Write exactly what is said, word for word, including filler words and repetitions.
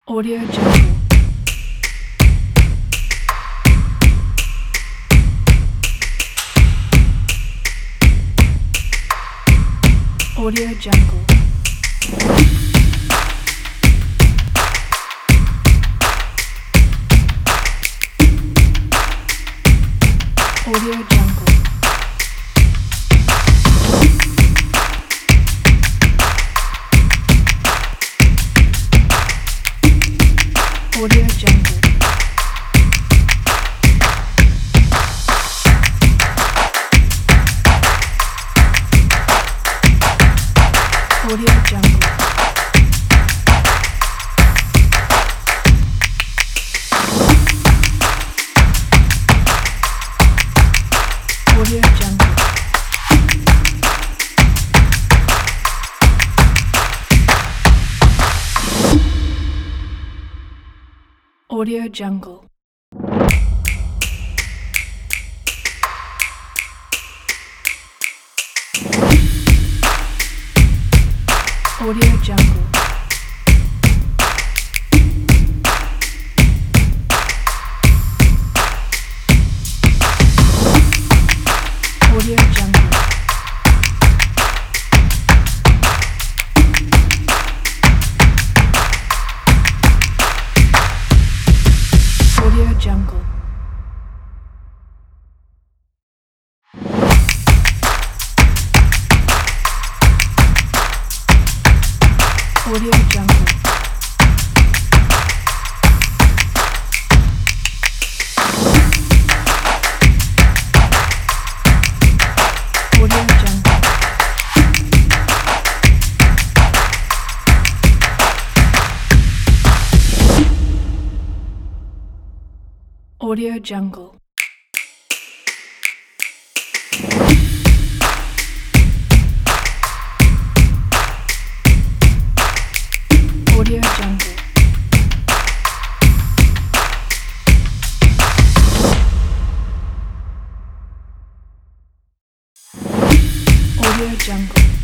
Audio Jungle. Audio Jungle. Audio Jungle. Audio Jungle. Audio Jungle. Audio Jungle. Audio Jungle. Audio Jungle. Audio Jungle. Audio Jungle. Audio Jungle. Audio Jungle. Audio Jungle. Audio Jungle. Audio Jungle.